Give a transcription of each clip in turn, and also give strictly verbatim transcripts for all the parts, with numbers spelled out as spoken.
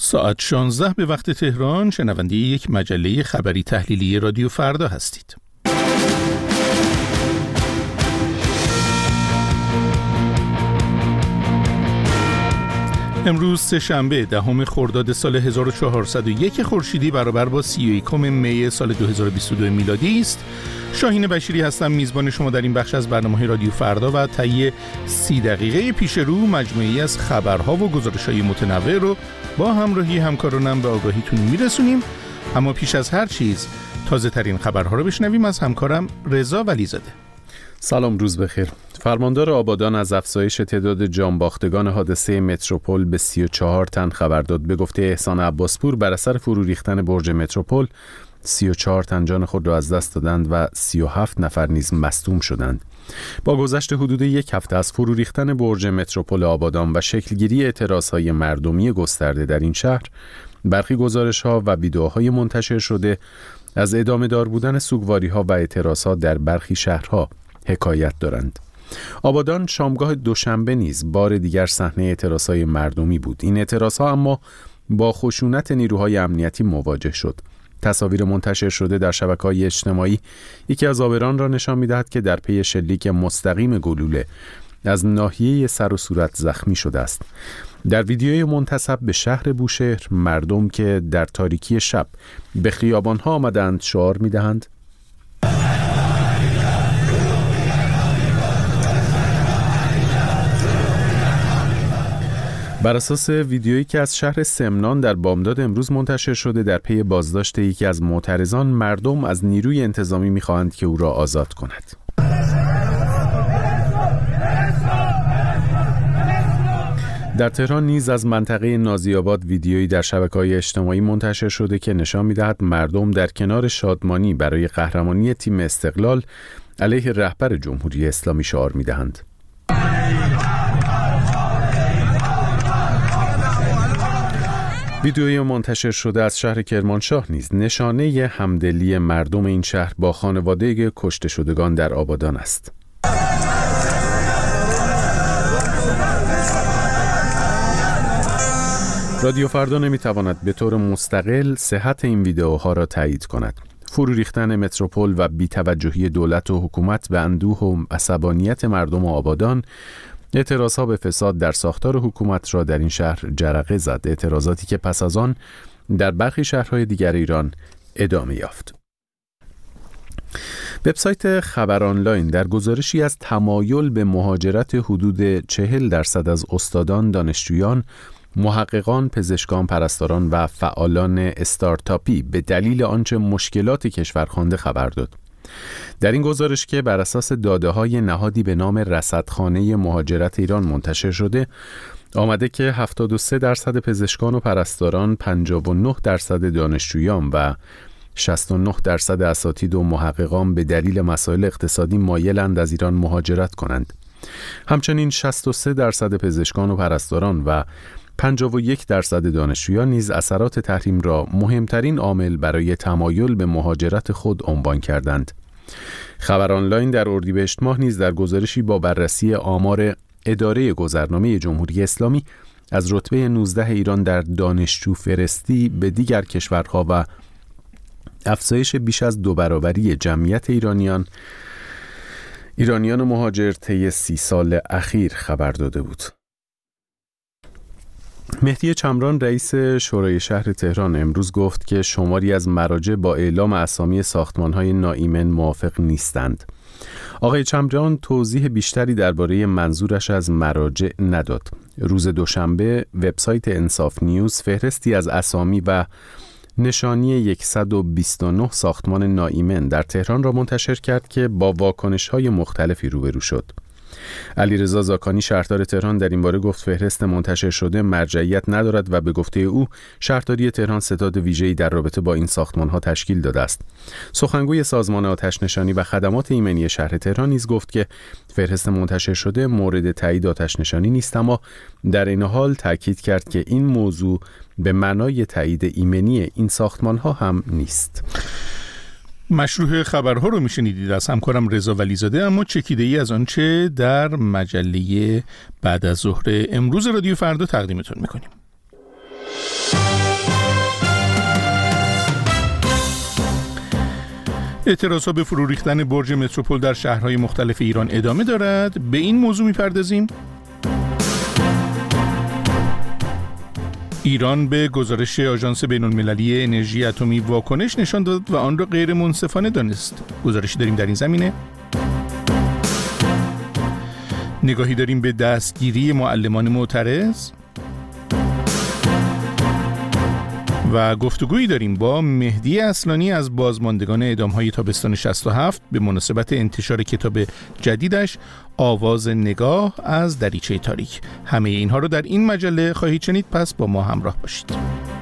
ساعت شانزده به وقت تهران، شنونده یک مجله خبری تحلیلی رادیو فردا هستید. امروز سه شنبه دهم خرداد سال هزار و چهارصد و یک خورشیدی برابر با سی و یکم می سال دو هزار و بیست و دو میلادی است. شاهین بشیری هستم، میزبان شما در این بخش از برنامه رادیو فردا و طی سی دقیقه پیش رو مجموعه‌ای از خبرها و گزارش‌های متنوع رو با همراهی همکارانم به آگاهیتون میرسونیم. اما پیش از هر چیز تازه ترین خبرها رو بشنویم از همکارم رضا ولیزاده. سلام، روز بخیر. فرماندار آبادان از افزایش تعداد جانباختگان حادثه متروپول به سی و چهار تن خبر داد. به گفته احسان عباسپور، بر اثر فرو ریختن برج متروپول سی و چهار تن جان خود را از دست دادند و سی و هفت نفر نیز مصدوم شدند. با گذشت حدود یک هفته از فرو ریختن برج متروپول آبادان و شکلگیری اعتراضهای مردمی گسترده در این شهر، برخی گزارش‌ها و ویدئوهای منتشر شده از ادامه دار بودن سوگواری‌ها و اعتراضات در برخی شهرها حکایت دارند. آبادان شامگاه دوشنبه نیز بار دیگر صحنه اعتراضهای مردمی بود. این اعتراضها اما با خشونت نیروهای امنیتی مواجه شد. تصاویر منتشر شده در شبکه‌های اجتماعی یکی از عابران را نشان می‌دهد که در پی شلیک مستقیم گلوله از ناحیه سر و صورت زخمی شده است. در ویدیوی منتسب به شهر بوشهر، مردم که در تاریکی شب به خیابان‌ها آمدند شعار می‌دهند: بر اساس ویدیویی که از شهر سمنان در بامداد امروز منتشر شده، در پی بازداشت یکی از معترضان، مردم از نیروی انتظامی می‌خواهند که او را آزاد کند. در تهران نیز از منطقه نازی‌آباد ویدیویی در شبکه‌های اجتماعی منتشر شده که نشان می‌دهد مردم در کنار شادمانی برای قهرمانی تیم استقلال علیه رهبر جمهوری اسلامی شعار می‌دهند. ویدیوی منتشر شده از شهر کرمانشاه نیز نشانه همدلی مردم این شهر با خانواده کشته شدگان در آبادان است. رادیو فردا نمیتواند به طور مستقل صحت این ویدئوها را تایید کند. فرو ریختن متروپول و بی‌توجهی دولت و حکومت به اندوه و عصبانیت مردم آبادان، اعتراضها به فساد در ساختار حکومت را در این شهر جرقه زد. اعتراضاتی که پس از آن در برخی شهرهای دیگر ایران ادامه یافت. وبسایت خبر آنلاین در گزارشی از تمایل به مهاجرت حدود چهل درصد از استادان، دانشجویان، محققان، پزشکان، پرستاران و فعالان استارتاپی به دلیل آنچه مشکلات کشور خوانده خبر داد. در این گزارش که بر اساس داده‌های نهادی به نام رصدخانه مهاجرت ایران منتشر شده، آمده که هفتاد و سه درصد پزشکان و پرستاران، پنجاه و نه درصد دانشجویان و شصت و نه درصد اساتید و محققان به دلیل مسائل اقتصادی مایلند از ایران مهاجرت کنند. همچنین شصت و سه درصد پزشکان و پرستاران و پنجاه و یک درصد دانشجویان نیز اثرات تحریم را مهمترین عامل برای تمایل به مهاجرت خود عنوان کردند. خبر آنلاین در اردیبهشت ماه نیز در گزارشی با بررسی آمار اداره گذرنامه جمهوری اسلامی از رتبه نوزده ایران در دانشجو فرستی به دیگر کشورها و افزایش بیش از دو برابری جمعیت ایرانیان ایرانیان مهاجر طی سی سال اخیر خبر داده بود. مهدی چمران رئیس شورای شهر تهران امروز گفت که شماری از مراجع با اعلام اسامی ساختمان‌های ناایمن موافق نیستند. آقای چمران توضیح بیشتری درباره منظورش از مراجع نداد. روز دوشنبه وبسایت انصاف نیوز فهرستی از اسامی و نشانی صد و بیست و نه ساختمان ناایمن در تهران را منتشر کرد که با واکنش‌های مختلفی روبرو شد. علیرضا زاکانی شهردار تهران در این باره گفت فهرست منتشر شده مرجعیت ندارد و به گفته او شهرداری تهران ستاد ویژه‌ای در رابطه با این ساختمان‌ها تشکیل داده است. سخنگوی سازمان آتش نشانی و خدمات ایمنی شهر تهران نیز گفت که فهرست منتشر شده مورد تایید آتش نشانی نیست، اما در این حال تاکید کرد که این موضوع به معنای تایید ایمنی این ساختمان‌ها هم نیست. مشروع خبرها رو میشنیدید از همکارم رضا ولیزاده، اما چکیده ای از آنچه در مجله بعد از ظهر امروز رادیو فردا تقدیمتون میکنیم. اعتراضها به فرو ریختن برج متروپول در شهرهای مختلف ایران ادامه دارد. به این موضوع می‌پردازیم. ایران به گزارش آژانس بین‌المللی انرژی اتمی واکنش نشان داد و آن را غیر منصفانه دانست. گزارشی داریم در این زمینه. نگاهی داریم به دستگیری معلمان معترض و گفتگویی داریم با مهدی اصلانی از بازماندگان اعدام‌های تابستان شصت و هفت به مناسبت انتشار کتاب جدیدش آواز نگاه از دریچه تاریک. همه اینها رو در این مجله خواهید شنید، پس با ما همراه باشید.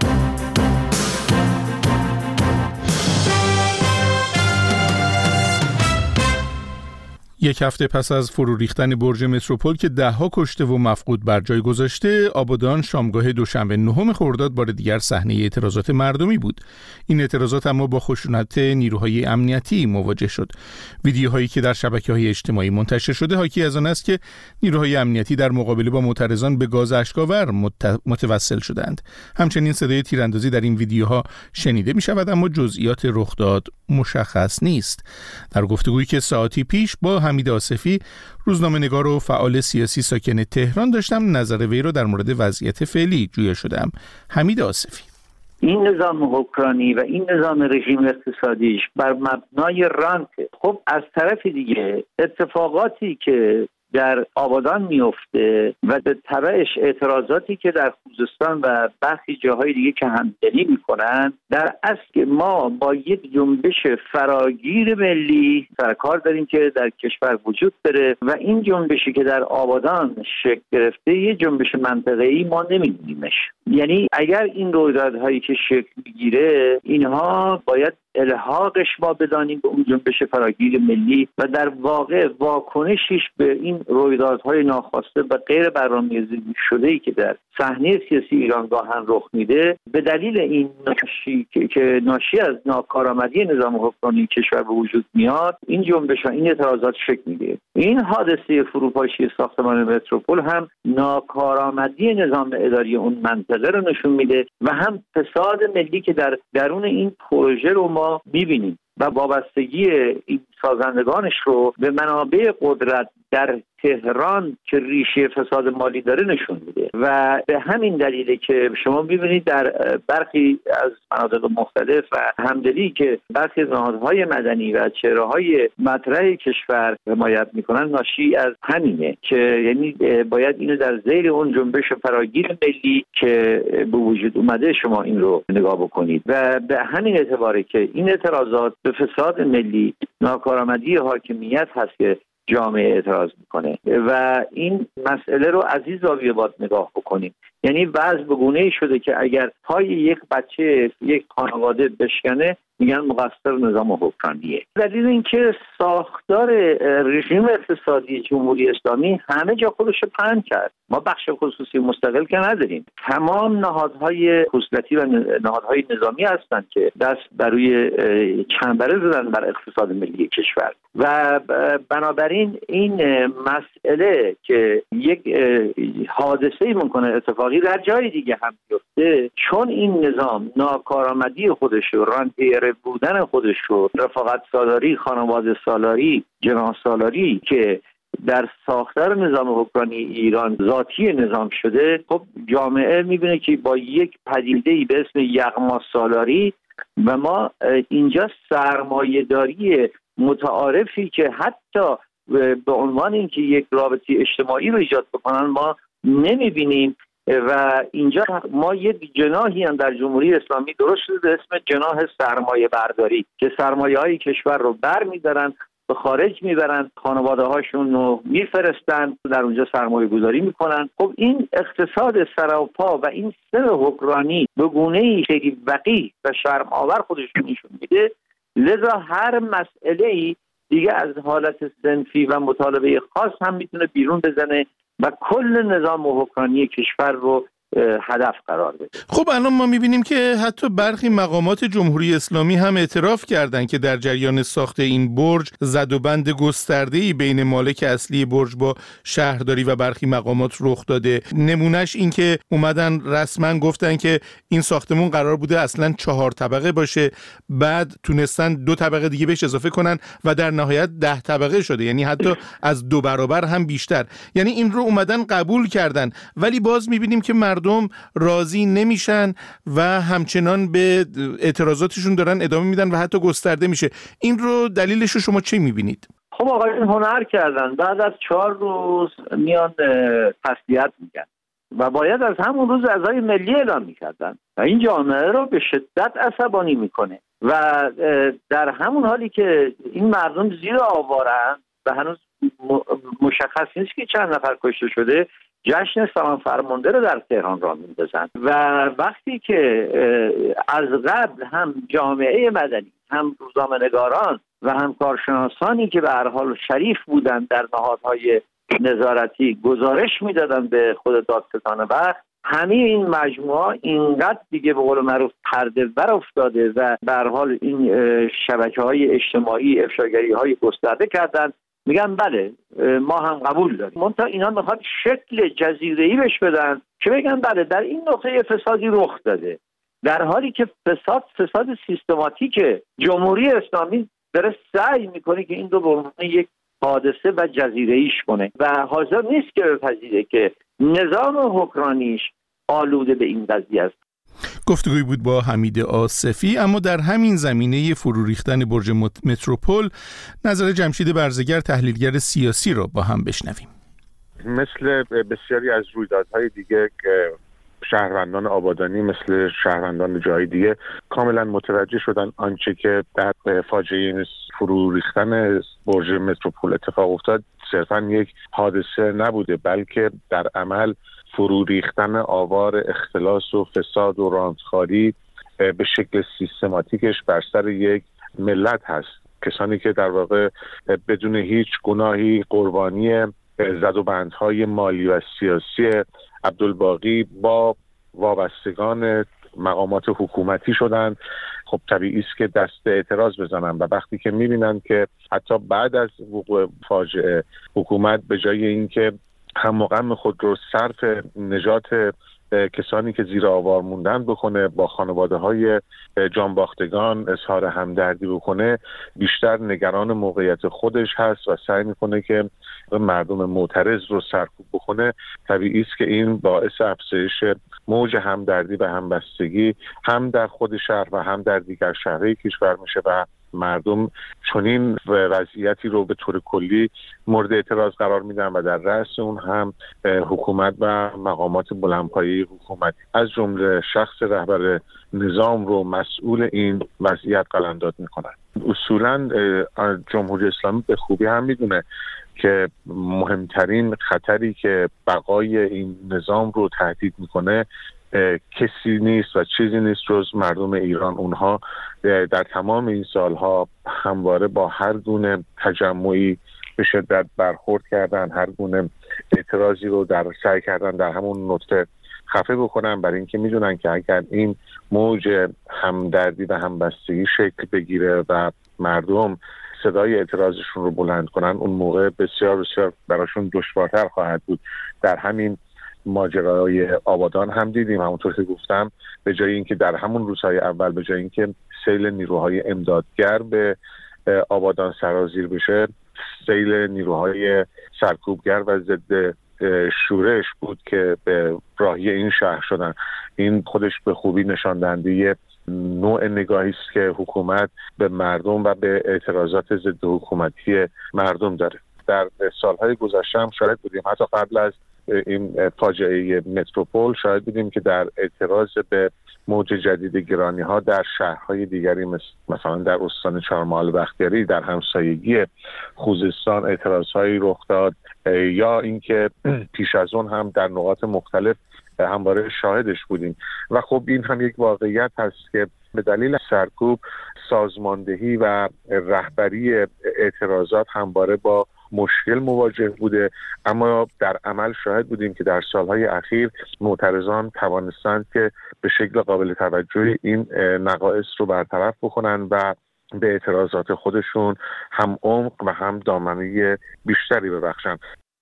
یک هفته پس از فرو ریختن برج متروپول که ده‌ها کشته و مفقود بر جای گذاشته، آبادان شامگاه دوشنبه نهم خرداد بار دیگر صحنه اعتراضات مردمی بود. این اعتراضات اما با خشونت نیروهای امنیتی مواجه شد. ویدیوهایی که در شبکه‌های اجتماعی منتشر شده حاکی از آن است که نیروهای امنیتی در مقابله با معترضان به گاز اشک‌آور متوسل شدند. همچنین صدای تیراندازی در این ویدیوها شنیده می‌شود، اما جزئیات رخداد مشخص نیست. در گفتگویی که ساعتی پیش با حمید آصفی، روزنامه‌نگار و فعال سیاسی ساکن تهران داشتم، نظر وی را در مورد وضعیت فعلی جویا شدم. حمید آصفی: این نظام حکمرانی و این نظام رژیم اقتصادیش بر مبنای رانت. خب از طرف دیگه اتفاقاتی که در آبادان میفته و به تبعش اعتراضاتی که در خوزستان و برخی جاهای دیگه که همدلی میکنن، در اصل ما با یک جنبش فراگیر ملی سرکار داریم که در کشور وجود داره و این جنبشی که در آبادان شکل گرفته یه جنبش منطقه‌ای ما نمیدونیمش. یعنی اگر این رویدادهایی که شکل میگیره اینها باید الحاقش ما بدانیم به اون جنبش فراگیر ملی و در واقع واکنشش به این رویدادهای ناخواسته و غیر برنامه‌ریزی شده‌ای که در صحنه سیاسی ایران گاهن رخ میده، به دلیل این ناشی که ناشی از ناکارآمدی نظام حکمرانی کشور به وجود میاد، این جنبش و این اعتراضات شکل میگیره. این حادثه فروپاشی ساختمان متروپول هم ناکارآمدی نظام اداری اون منطقه رو نشون میده و هم فساد ملی که در درون این پروژه رو ما میبینیم و وابستگی این سازندگانش رو به منابع قدرت در تهران که ریشه فساد مالی داره نشون میده و به همین دلیله که شما میبینید در برخی از مناطق مختلف و همدلی که برخی از نهادهای مدنی و چهره‌های مطرح کشور حمایت میکنن ناشی از همینه که یعنی باید اینو در ذیل اون جنبش فراگیر ملی که به وجود اومده شما این رو نگاه بکنید و به همین اعتباره که این اعتراضات به فساد ملی، ناکارآمدی حاکمیت هست که جامعه اعتراض میکنه و این مسئله رو از این زاویه باید نگاه بکنیم. یعنی وضع به گونه‌ای شده که اگر پای یک بچه یک خانواده بشکنه میگن مقصر نظام حکمرانیه. دلیل اینکه ساختار رژیم اقتصادی جمهوری اسلامی همه جا خودش رو پهن کرد. ما بخش خصوصی مستقل که نداریم. تمام نهادهای خصوصی و نهادهای نظامی هستند که دست بر روی چنبره زدن بر اقتصاد ملی کشور و بنابراین این مسئله که یک حادثه‌ای ممکنه اتفاقی در جای دیگه هم بیفته، چون این نظام ناکارآمدی خودش رو، رانتیر بودن خودش رو، رفاقت سالاری، خانواده سالاری، جناح سالاری که در ساختار نظام حکمرانی ایران ذاتی نظام شده، خب جامعه میبینه که با یک پدیده‌ای به اسم یغما سالاری و ما اینجا سرمایه‌داری متعارفی که حتی به عنوان اینکه یک رابطه اجتماعی رو ایجاد بکنن ما نمیبینیم و اینجا ما یک جناحی هم در جمهوری اسلامی درست شده به اسم جناح سرمایه برداری که سرمایه های کشور رو بر میدارن، به خارج میبرن، خانواده هاشون رو میفرستن، در اونجا سرمایه گذاری میکنن. خب این اقتصاد سراپا و این سر حکمرانی به گونه‌ای خیلی وقیح و شرم آور خودش نشون میده. لذا هر مسئله‌ای دیگه از حالت صنفی و مطالبه خاص هم میتونه بیرون بزنه و کل نظام حکمرانی کشور رو هدف قرار بده. خب الان ما میبینیم که حتی برخی مقامات جمهوری اسلامی هم اعتراف کردند که در جریان ساخت این برج زد و بند گسترده‌ای بین مالک اصلی برج با شهرداری و برخی مقامات رخ داده. نمونهش این که اومدن رسما گفتن که این ساختمون قرار بوده اصلا چهار طبقه باشه، بعد تونستن دو طبقه دیگه بهش اضافه کنن و در نهایت ده طبقه شده، یعنی حتی از دو برابر هم بیشتر. یعنی این رو اومدن قبول کردن، ولی باز میبینیم که مردم راضی نمیشن و همچنان به اعتراضاتشون دارن ادامه میدن و حتی گسترده میشه. این رو دلیلش رو شما چی میبینید؟ خب آقایون هنر کردن، بعد از چهار روز میان تسلیت میگن و باید از همون روز عزای ملی اعلام میکردن و این جامعه رو به شدت عصبانی میکنه و در همون حالی که این مردم زیر آوارن و هنوز مشخص نیست که چند نفر کشته شده، جشن سلام فرمانده رو در تهران راه میندازن و وقتی که از قبل هم جامعه مدنی، هم روزنامه‌نگاران و هم کارشناسانی که به هر حال شریف بودند در نهادهای نظارتی گزارش میدادن به خود دادستان وقت، همه این مجموعه اینقدر دیگه به قول معروف پرده بر افتاده و به هر حال این شبکه‌های اجتماعی افشاگری‌های گسترده کردن، میگن بله ما هم قبول داریم. منتها اینا میخواد شکل جزیره‌ای بهش بدن که بگن بله در این نقطه فسادی رخ داده، در حالی که فساد فساد سیستماتیکه. جمهوری اسلامی داره سعی میکنه که این دو به عنوان یک حادثه و جزیره‌ایش کنه و حاضر نیست که بپذیره که نظام حکمرانیش آلوده به این قضیه است. گفتگوی بود با حمید آصفی. اما در همین زمینه فرو ریختن برج متروپول نظر جمشید برزگر تحلیلگر سیاسی رو با هم بشنویم. مثل بسیاری از رویدادهای دیگه که شهروندان آبادانی مثل شهروندان جای دیگه کاملا متوجه شدن آنچه که در فاجعه فرو ریختن برج متروپول اتفاق افتاد صرفا یک حادثه نبوده، بلکه در عمل فرو ریختن آوار اختلاس و فساد و رانتخاری به شکل سیستماتیکش بر سر یک ملت هست. کسانی که در واقع بدون هیچ گناهی قربانی زد و بندهای مالی و سیاسی عبدالباقی با وابستگان مقامات حکومتی شدند، خب طبیعی است که دست اعتراض بزنن و وقتی که میبینن که حتی بعد از وقوع فاجعه حکومت به جای اینکه هم غم خود رو صرف نجات کسانی که زیر آوار موندن بکنه، با خانواده های جانباختگان اظهار همدردی بکنه، بیشتر نگران موقعیت خودش هست و سعی میکنه که مردم معترض رو سرکوب بکنه. طبیعی است که این باعث افزایش موج همدردی و همبستگی هم در خود شهر و هم در دیگر شهرهای کشور میشه و مردم چنین وضعیتی رو به طور کلی مورد اعتراض قرار میدن و در رأس اون هم حکومت و مقامات بلندپایه حکومت از جمله شخص رهبر نظام رو مسئول این وضعیت قلمداد میکنن. اصولا جمهوری اسلامی به خوبی هم میدونه که مهمترین خطری که بقای این نظام رو تهدید میکنه کسی نیست و چیزی نیست جز مردم ایران. اونها در تمام این سالها همواره با هر گونه تجمعی به شدت برخورد کردن، هر گونه اعتراضی رو در سعی کردن در همون نقطه خفه بکنن، برای اینکه میدونن که اگر این موج همدردی و همبستگی شکل بگیره و مردم صدای اعتراضشون رو بلند کنن، اون موقع بسیار بسیار براشون دشوارتر خواهد بود. در همین ماجرای آبادان هم دیدیم، همونطور که گفتم، به جای اینکه در همون روزهای اول به جای اینکه سیل نیروهای امدادگر به آبادان سرازیر بشه، سیل نیروهای سرکوبگر و ضد شورش بود که به راهی این شهر شدن. این خودش به خوبی نشان دهنده نوع نگاهی است که حکومت به مردم و به اعتراضات ضد حکومتی مردم داره. در سالهای گذشته هم شاهد بودیم، حتی قبل از این فاجعه متروپول شاهد بودیم که در اعتراض به موج جدید گرانی ها در شهرهای دیگری مثل مثلا در استان چهارمحال بختیاری در همسایگی خوزستان اعتراض هایی رخ داد، یا اینکه پیش از اون هم در نقاط مختلف همواره شاهدش بودیم. و خب این هم یک واقعیت هست که به دلیل سرکوب، سازماندهی و رهبری اعتراضات همواره با مشکل مواجه بوده، اما در عمل شاهد بودیم که در سالهای اخیر معترضان توانستند که به شکل قابل توجهی این نقائص رو برطرف بکنن و به اعتراضات خودشون هم عمق و هم دامنه بیشتری ببخشن.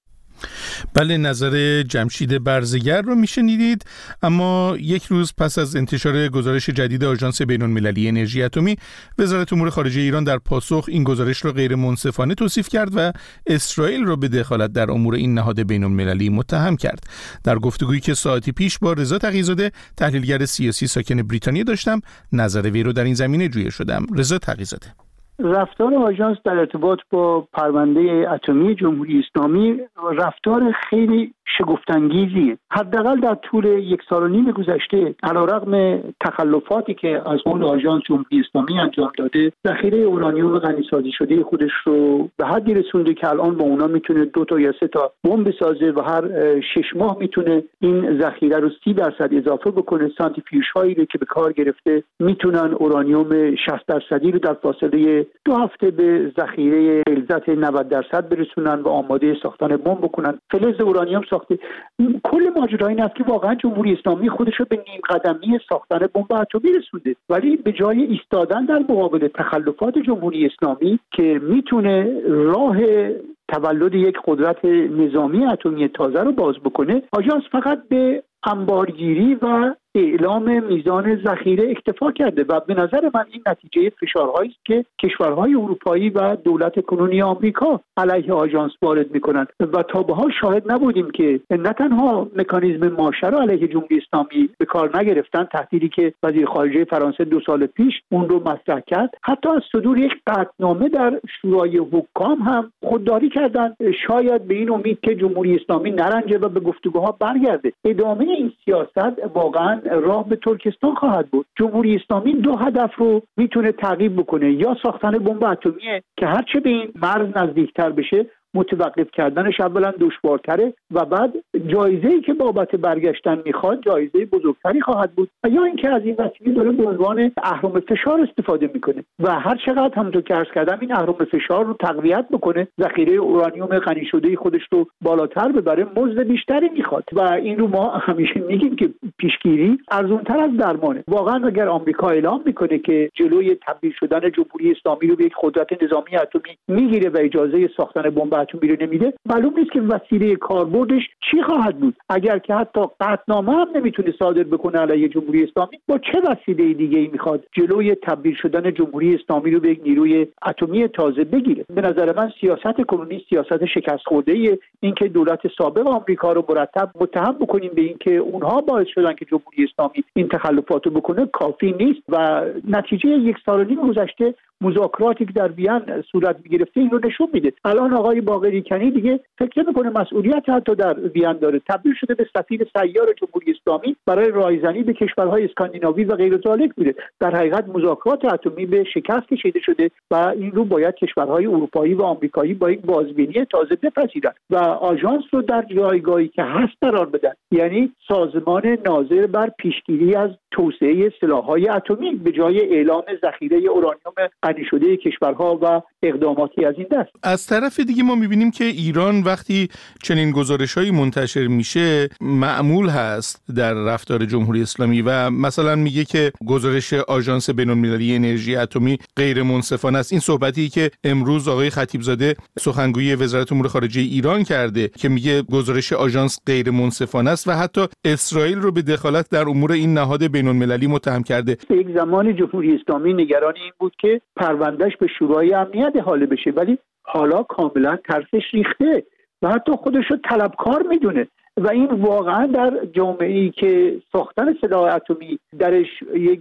بله، نظر جمشید برزگر رو میشنیدید. اما یک روز پس از انتشار گزارش جدید آژانس بین‌المللی انرژی اتمی، وزارت امور خارجه ایران در پاسخ این گزارش را غیر منصفانه توصیف کرد و اسرائیل را به دخالت در امور این نهاد بین‌المللی متهم کرد. در گفتگویی که ساعتی پیش با رضا تقی‌زاده، تحلیلگر سیاسی ساکن بریتانیا داشتم، نظر وی رو در این زمینه جویا شدم. رضا تقی‌زاده: رفتار آژانس در ارتباط با پرونده اتمی جمهوری اسلامی رفتار خیلی شگفت‌انگیزیه. حداقل در طول یک سال و نیم گذشته، علیرغم تخلفاتی که از قبل آژانس جمهوری اسلامی انجام داده، ذخیره اورانیوم غنیسازی شده خودش رو به حدی رسونده که الان با اونا میتونه دو تا یا سه تا بمب بسازه و هر شش ماه میتونه این ذخیره رو سی درصد اضافه بکنه. سانتریفیوژ هایی رو که به کار گرفته میتونن اورانیوم شصت درصدی رو در فاصله دو هفته به ذخیره غلظت نود درصد برسونن و آماده ساختن بمب بکنن. فلز اورانیوم ساخته. کل ماجرا این است که واقعا جمهوری اسلامی خودش رو به نیم قدمی ساختن بمب اتمی رسونده، ولی به جای ایستادن در مقابل تخلفات جمهوری اسلامی که میتونه راه تولد یک قدرت نظامی اتمی تازه رو باز بکنه، آژانس فقط به انبارگیری و اعلام میزان ذخیره اکتفا کرده و به نظر من این نتیجه فشارهایی است که کشورهای اروپایی و دولت کنونی آمریکا علیه آژانس وارد میکنند و تا به حال شاهد نبودیم که نه تنها مکانیزم ماشه رو علیه جمهوری اسلامی به کار نگرفتن، تهدیدی که وزیر خارجه فرانسه دو سال پیش اون رو مطرح کرد، حتی از صدور یک قطعنامه در شورای حکام هم خودداری کردند، شاید به این امید که جمهوری اسلامی نرنجه و به گفتگوها برگرده. ادامه این سیاست واقعا راه به ترکستان خواهد بود. جمهوری اسلامی دو هدف رو میتونه تعقیب بکنه: یا ساختن بمب اتمیه که هرچه به این مرز نزدیکتر بشه متوقف کردنش اولا دشوارتره و بعد جایزه‌ای که بابت برگشتن میخواد جایزه بزرگتری خواهد بود، و یا اینکه از این وسیله داره به عنوان اهرم فشار استفاده میکنه و هر چقدر همونطور که عرض کردم این اهرم فشار رو تقویت بکنه، ذخیره اورانیوم غنی شده خودش رو بالاتر ببره، مزد بیشتری میخواد و این رو ما همیشه میگیم که پیشگیری ارزان‌تر از درمانه. واقعا اگر آمریکا اعلام میکنه که جلوی تبدیل شدن جمهوری اسلامی رو به یک قدرت نظامی اتمی میگیره و اجازه ساختن بمب اتمی رو نمیده، معلوم نیست که وسیله کاربردش چی خواهد بود. اگر که حتی قطعنامه هم نمیتونه صادر بکنه علیه جمهوری اسلامی، با چه وسیله دیگه ای میخواد جلوی تبدیل شدن جمهوری اسلامی رو به یک نیروی اتمی تازه بگیره؟ به نظر من سیاست کنونی سیاست شکست خورده ایه. اینکه دولت سابق آمریکا رو مرتب متهم بکنیم به اینکه اونها باعث شدن که جمهوری اسلامی این تخلفات رو بکنه کافی نیست و نتیجه یک سال و نیم گذشته مذاکراتی که در وین صورت می‌گرفته این رو نشون میده. الان آقای باقری کنی دیگه فکر نمی‌کنه مسئولیت حتی در وین داره، تبدیل شده به سفیر سیار جمهوری اسلامی برای رایزنی به کشورهای اسکاندیناوی و غیر ذالک بوده. در حقیقت مذاکرات اتمی به شکست کشیده شده و این رو باید کشورهای اروپایی و آمریکایی با یک بازبینی تازه بپذیرند و آژانس رو در جایگاهی که هست قرار بدن، یعنی سازمان ناظر بر پیشگیری از توسعه سلاح‌های اتمی به جای اعلام ذخیره اورانیوم غنی شده کشورها و اقداماتی از این دست. از طرف دیگه ما می‌بینیم که ایران وقتی چنین گزارش‌هایی منتشر میشه معمول هست در رفتار جمهوری اسلامی و مثلا میگه که گزارش آژانس بین‌المللی انرژی اتمی غیر منصفانه است. این صحبتی که امروز آقای خطیبزاده سخنگوی وزارت امور خارجه ایران کرده که میگه گزارش آژانس غیر منصفانه است و حتی اسرائیل رو به دخالت در امور این نهاد بین‌المللی متهم کرده. یک زمان جمهوری اسلامی نگران این بود که پروندهش به شورای امنیت حاله بشه، ولی حالا کاملا ترسش ریخته و حتی خودش رو طلبکار میدونه و این واقعا در جامعه‌ای که ساختن سلاح اتمی درش یک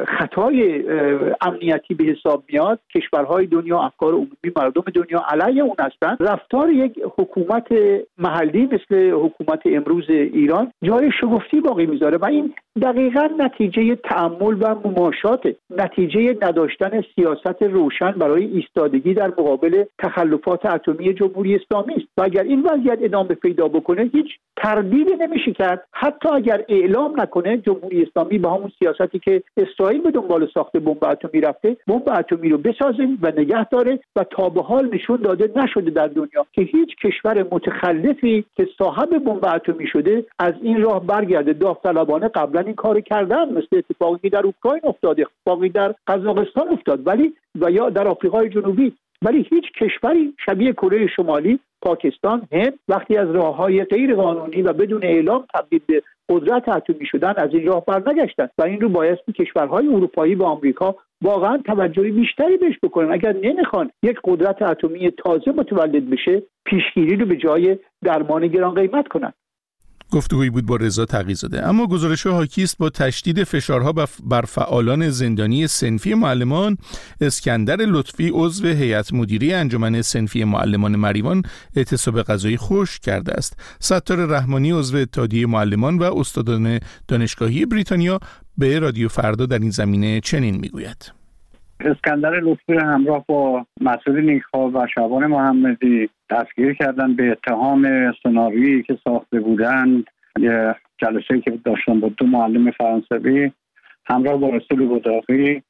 خطای امنیتی به حساب میاد، کشورهای دنیا، افکار عمومی مردم دنیا علیه اون هستن، رفتار یک حکومت محلی مثل حکومت امروز ایران جای شگفتی باقی میذاره و این دقیقاً نتیجه تأمل و مماشات، نتیجه نداشتن سیاست روشن برای ایستادگی در مقابل تخلفات اتمی جمهوری اسلامی است. و اگر این وضعیت ادامه پیدا بکنه هیچ تردیدی نمیشه کرد، حتی اگر اعلام نکنه جمهوری اسلامی به همون سیاستی که اسرائیل به دنبال ساخت بمب اتمی رفته، بمب اتمی رو بسازه و نگه داره و تا به حال نشون داده نشده در دنیا که هیچ کشور متخلفی که صاحب بمب اتمی شده از این راه برگرده. داوطلبانه قبلا این کارو کردن، مثل اتفاقی در اوکراین افتاد، اتفاقی در قزاقستان افتاد، ولی و یا در آفریقای جنوبی، ولی هیچ کشوری شبیه کره شمالی، پاکستان، هند وقتی از راههای غیر قانونی و بدون اعلام تبدیل به قدرت اتمی شدن از این راه برنگشتن و این رو بایستی کشورهای اروپایی و آمریکا واقعا توجه بیشتری بهش بکنن. اگر نمیخوان یک قدرت اتمی تازه متولد بشه، پیشگیری رو به جای درمان گران قیمت کنن. گفتگویی بود با رضا تقی‌زاده. اما گزارش حاکی است با تشدید فشارها بر فعالان زندانی صنفی معلمان، اسکندر لطفی عضو هیئت مدیره انجمن صنفی معلمان مریوان اعتصاب غذایی خشک کرده است. ستار رحمانی عضو اتحادیه معلمان و استادان دانشگاهی بریتانیا به رادیو فردا در این زمینه چنین میگوید: اسکندر لطفی همراه با مسئول نیک‌ها و شعبان محمدی دستگیر کردن به اتهام سناریویی که ساخته بودند. یه جلسه‌ای که داشتن با دو معلم فرانسوی همراه با رسول بوداقی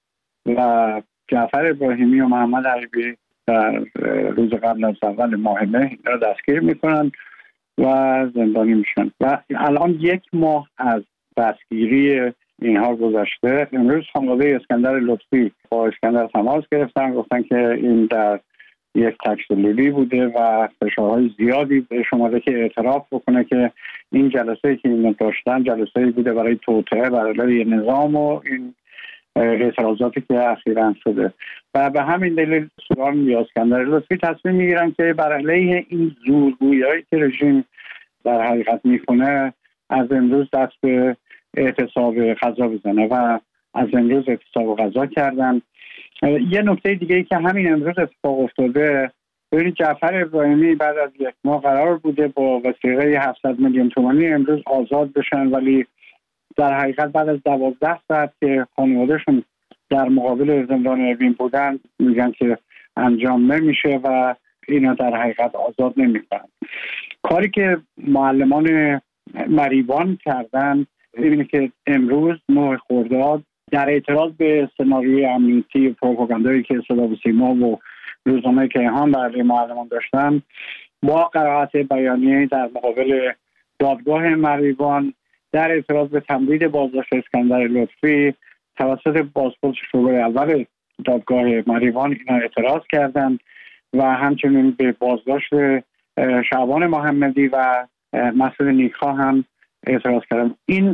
و جعفر ابراهیمی و محمد عیبی در روز قبل از اول ماه مه اینا دستگیر میکنن و زندانی میشن و الان یک ماه از دستگیری اینها گذشته. امروز خانواده اسکندر لطفی با اسکندر تماس گرفتن، گفتن که این در یک تکسلولی بوده و فشارهای زیادی به شماده که اعتراف بکنه که این جلسه که این داشتن جلسه بوده برای توطئه برای نظام و این اعتراضاتی که اخیراً شده و به همین دلیل سران اسکندر لطفی تصمیم میگیرن که بر علیه این زورگویی‌هایی که رژیم در حقیقت میکنه از امروز دست به اعتصاب غذا بزنه و از امروز اعتصاب غذا کردن. یه نکته دیگه ای که همین امروز اتفاق افتاده، ببینید جعفر ابراهیمی بعد از یک ماه قرار بوده با وثیقه هفتصد میلیون تومانی امروز آزاد بشن، ولی در حقیقت بعد از دوازده ساعت که خانوادهشون در مقابل زندان اوین بودن میگن که انجام نمیشه و اینا در حقیقت آزاد نمیکنن. کاری که معلمان مریوان کردن ببینید که امروز نه خرداد در اعتراض به سناریوی امنیتی و پروپاگاندایی که صدا و سیما و روزنامه کیهان برای معلمان داشتن با قرائت بیانیه در مقابل دادگاه مریوان در اعتراض به تمدید بازداشت اسکندر لطفی توسط بازپرس شورای اول دادگاه مریوان اینا اعتراض کردند و همچنین به بازداشت شعبان محمدی و مسئول نیک‌ها هم اعتراض کردن. این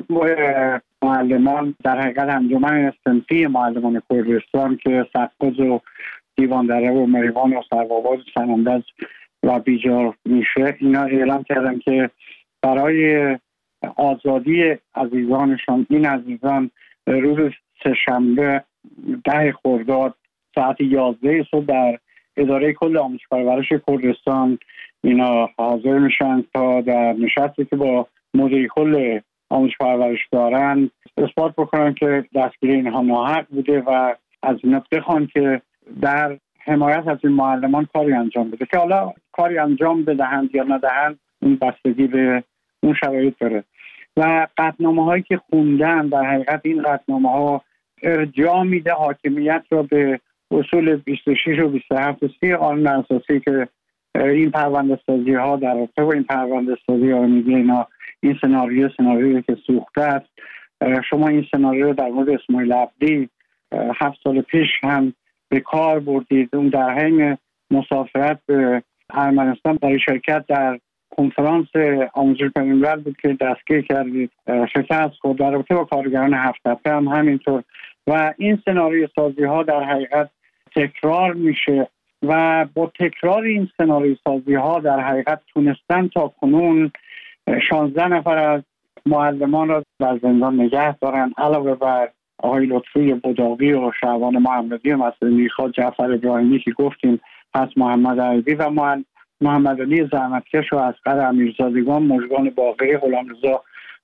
معلمان در حقیقت انجمن صنفی معلمان کردستان که سقز و دیوان دره و مریوان و سروآباد و سنندج و بیجار میشه اینا اعلام کردن که برای آزادی عزیزانشان این عزیزان روز سه‌شنبه ده خرداد ساعت یازده صبح در اداره کل آموزش پرورش کردستان اینا حاضر میشن تا در نشستی که با مدیر کل آموزش پرورش دارن اثبات بکنن که دستگیری اینها ناحق بوده و از اینا بخوان که در حمایت از این معلمان کاری انجام بده که حالا کاری انجام بدهند یا ندهند این بستگی به اون شرایط داره. و قطعنامه هایی که خوندن در حقیقت این قطعنامه ها ارجاع میده حاکمیت را به اصول بیست و شش و بیست و هفت سی قانون اساسی که این پرونده سازی ها در رابطه با این پرونده سازی ها میگه اینا این سناریو سناریویی که سوخته است. شما این سناریو در مورد اسماعیل عبدی هفت سال پیش هم به کار بردید، اون در حین مسافرت به ارمنستان برای شرکت در کنفرانس آموزش بین‌الملل بود که دستگیر کردید، شکست خورد. در رابطه با کارگران هفت تپه هم همینطور و این سناریو سازی ها در حقیقت تکرار میشه و با تکرار این سناریو سازی ها در حقیقت تونستن تا کنون شانزده نفر از معلمان را در زندان نگه دارن، علاوه بر آقای لطفی بوداقی و شعبان محمدی و مسئول نیک‌ها جعفر ابراهیمی که گفتیم، پس محمد عیبی و محمد علی زحمتکش و اصغر امیرزادگان، مژگان باقری، غلامرضا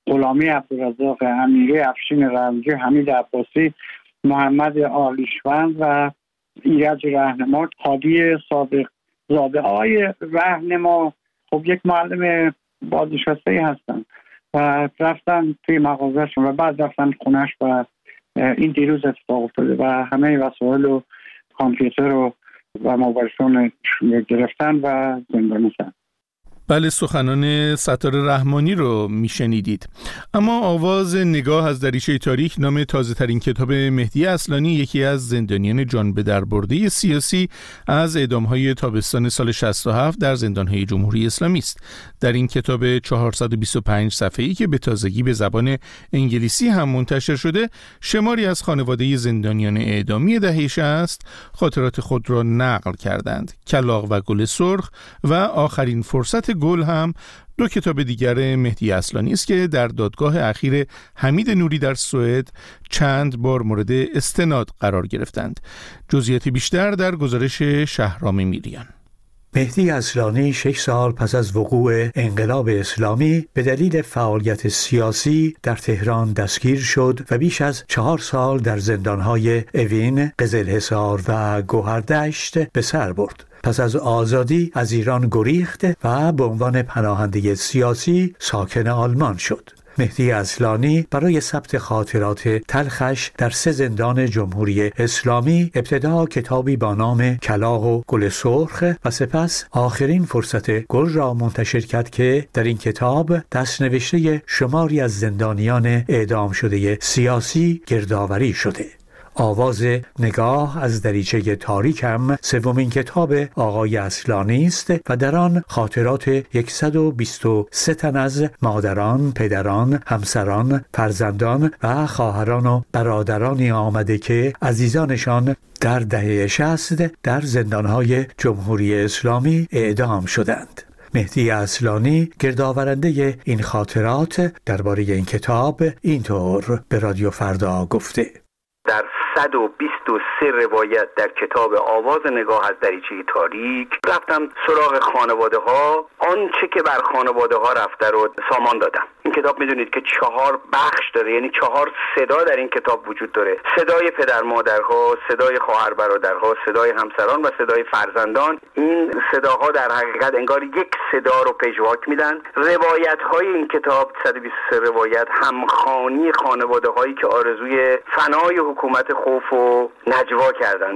غلامی عبدالرزاق امیری، افشین رمزی، حمید عباسی، محمد آلیشوند و ایرج رهنما. هادی صادق زاده های رهنما خب یک معلم بازنشسته‌ای هستن و رفتن توی مغازه‌شون و بعد رفتن خونه‌اش و این دیروز اتفاق افتاده و همه وسایل و کامپیوتر و و موبایلشون گرفتن و زندانی کردن. بله، سخنان ستار رحمانی رو میشنیدید. اما آواز نگاه از دریچه تاریک، نام تازه ترین کتاب مهدی اصلانی، یکی از زندانیان جان به در برده سیاسی از اعدام‌های تابستان سال شصت و هفت در زندان‌های جمهوری اسلامی است. در این کتاب چهارصد و بیست و پنج صفحه‌ای که به تازگی به زبان انگلیسی هم منتشر شده، شماری از خانواده زندانیان اعدامی دهه شصت خاطرات خود را نقل کردند. کلاغ و گل سرخ و آخرین فرصت گل هم دو کتاب دیگر مهدی اصلانی است که در دادگاه اخیر حمید نوری در سوئد چند بار مورد استناد قرار گرفتند. جزئیات بیشتر در گزارش شهرام میریان. مهدی اصلانی شش سال پس از وقوع انقلاب اسلامی به دلیل فعالیت سیاسی در تهران دستگیر شد و بیش از چهار سال در زندانهای اوین، قزلحصار و گوهردشت به سر برد. پس از آزادی از ایران گریخت و به عنوان پناهنده سیاسی ساکن آلمان شد. مهدی اصلانی برای ثبت خاطرات تلخش در سه زندان جمهوری اسلامی ابتدا کتابی با نام کلاغ و گل سرخ و سپس آخرین فرصت گل را منتشر کرد که در این کتاب دستنوشته شماری از زندانیان اعدام شده سیاسی گردآوری شده. آواز نگاه از دریچه تاریک هم سومین کتاب آقای اصلانی است و در آن خاطرات صد و بیست و سه تن از مادران، پدران، همسران، فرزندان و خواهران و برادرانی آمده که عزیزانشان در دهه شصت در زندانهای جمهوری اسلامی اعدام شدند. مهدی اصلانی گردآورنده این خاطرات درباره این کتاب اینطور به رادیو فردا گفته: در صد و بیست و سه روایت در کتاب آواز نگاه از دریچه تاریک رفتم سراغ خانواده ها، آنچه که بر خانواده ها رفته رو سامان دادم. این کتاب میدونید که چهار بخش داره، یعنی چهار صدا در این کتاب وجود داره: صدای پدر مادرها، صدای خواهر برادرها، صدای همسران و صدای فرزندان. این صداها در حقیقت انگار یک صدا رو پژواک میدن. روایت های این کتاب صد و بیست و سه روایت همخوانی خانواده هایی که آرزوی فنای حکومت خوف و نجوا کردند.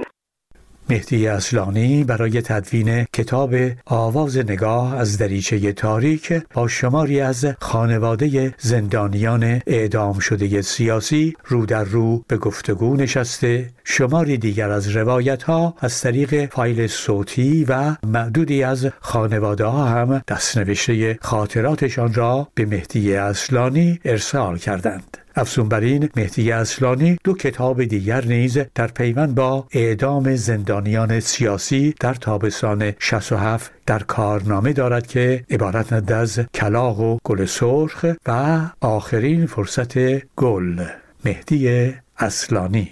مهدی اصلانی برای تدوین کتاب آواز نگاه از دریچه تاریک با شماری از خانواده زندانیان اعدام شده سیاسی رو در رو به گفتگو نشسته. شماری دیگر از روایت ها از طریق فایل صوتی و معدودی از خانواده ها هم دستنوشته خاطراتشان را به مهدی اصلانی ارسال کردند. افزون بر این، مهدی اصلانی دو کتاب دیگر نیز در پیوند با اعدام زندانیان سیاسی در تابستان شصت و هفت در کارنامه دارد که عبارتند از کلاغ و گل سرخ و آخرین فرصت گل. مهدی اصلانی.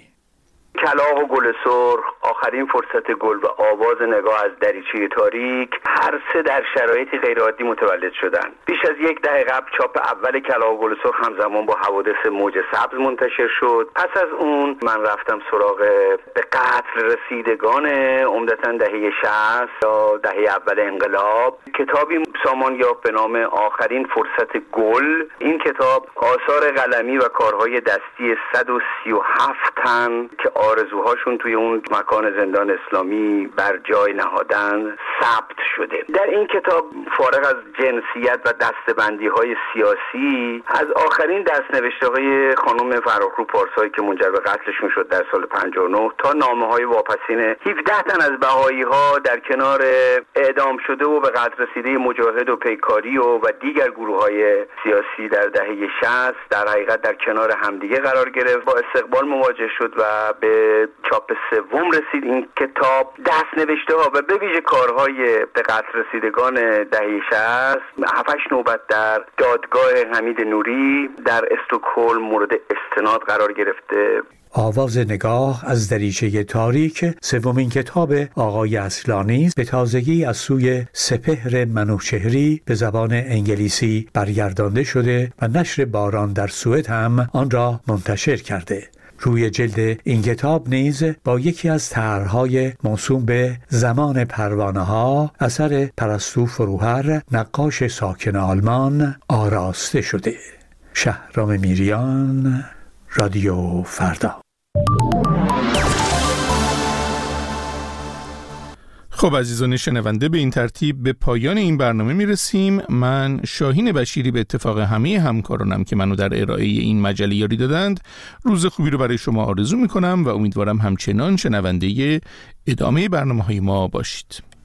کلاغ و گل سرخ، آخرین فرصت گل و آواز نگاه از دریچه تاریک هر سه در شرایطی غیرعادی متولد شدند. بیش از یک دهه قبل چاپ اول کلاغ و گل سرخ همزمان با حوادث موج سبز منتشر شد. پس از اون من رفتم سراغ به قتل رسیدگان عمدتاً دهه شصت یا دهه اول انقلاب. کتابی سامان یافت به نام آخرین فرصت گل. این کتاب آثار قلمی و کارهای دستی صد و سی و هفت تن که آرزوهاشون توی اون مکان زندان اسلامی بر جای نهادن ثبت شده. در این کتاب فارغ از جنسیت و دستبندی های سیاسی، از آخرین دستنوشته های خانم فرخرو پارسایی که منجر به قتلشون شد در سال پنجاه و نه تا نامه های واپسین هفده تن از بهایی ها در کنار اعدام شده و به قتل رسیده مجاهد و پیکاری و, و دیگر گروه های سیاسی در دهه شصت در حقیقت در کنار همدیگه قرار گرفت، با استقبال مواجه شد و به چاپ سوم رسید. این کتاب دستنوشته ها و به ویژه کارهای به قتل رسیدگان دهه شصت هفتش نوبت در دادگاه حمید نوری در استکهلم مورد استناد قرار گرفته. آواز نگاه از دریچه تاریک سومین کتاب آقای اصلانی به تازگی از سوی سپهر منوچهری به زبان انگلیسی برگردانده شده و نشر باران در سوئد هم آن را منتشر کرده. روی جلد این کتاب نیز با یکی از طرح‌های موسوم به زمان پروانه‌ها اثر پرستو فروهر نقاش ساکن آلمان آراسته شده. شهرام میریان، رادیو فردا. خب عزیزان شنونده، به این ترتیب به پایان این برنامه میرسیم. من شاهین بشیری به اتفاق همه همکارانم که منو در ارائه این مجله یاری دادند روز خوبی رو برای شما آرزو میکنم و امیدوارم همچنان شنونده ادامه برنامه‌های ما باشید.